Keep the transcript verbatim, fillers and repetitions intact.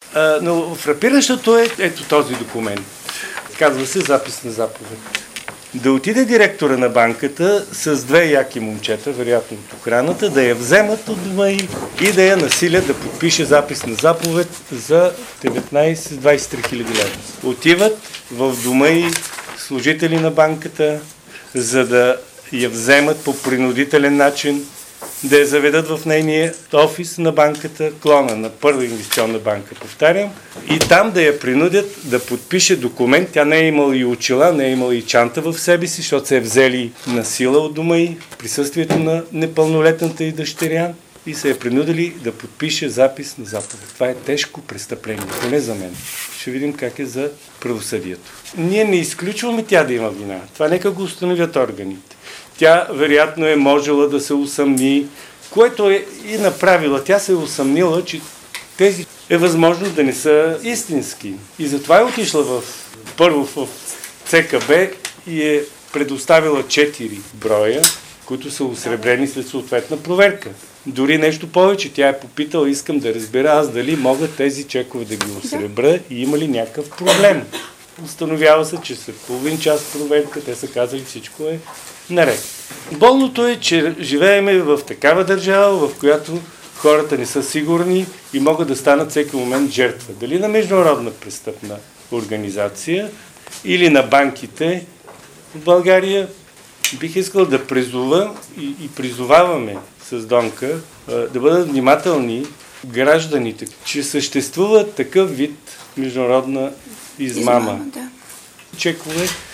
А, но фрапиращото е ето този документ. Казва се запис на заповед. Да отиде директора на банката с две яки момчета, вероятно от охраната, да я вземат от дома и, и да я насилят да подпише запис на заповед за деветнайсет двайсет и три хиляди лева. Отиват в дома и служители на банката, за да я вземат по принудителен начин, да я заведат в нейния офис на банката, клона на Първа инвестиционна банка, повтарям, и там да я принудят да подпише документ. Тя не е имала и очила, не е имала и чанта в себе си, защото се е взели на сила от дома и присъствието на непълнолетната и дъщеря и се е принудили да подпише запис на заповед. Това е тежко престъпление, поне за мен. Ще видим как е за правосъдието. Ние не изключваме тя да има вина. Това нека го установят органите. Тя, вероятно, е можела да се усъмни, което е и направила. Тя се е усъмнила, че тези е възможно да не са истински. И затова е отишла в, първо в ЦКБ и е предоставила четири броя, които са осребрени след съответна проверка. Дори нещо повече. Тя е попитала, искам да разбера аз дали мога тези чекове да ги осребра и има ли някакъв проблем. Установява се, че след половин час проверка те са казали всичко е наред. Болното е, че живееме в такава държава, в която хората не са сигурни и могат да станат всеки момент жертва. Дали на международна престъпна организация или на банките в България, бих искал да призова и, и призоваваме с Донка да бъдат внимателни гражданите, че съществува такъв вид международна измама. измама да. Чекове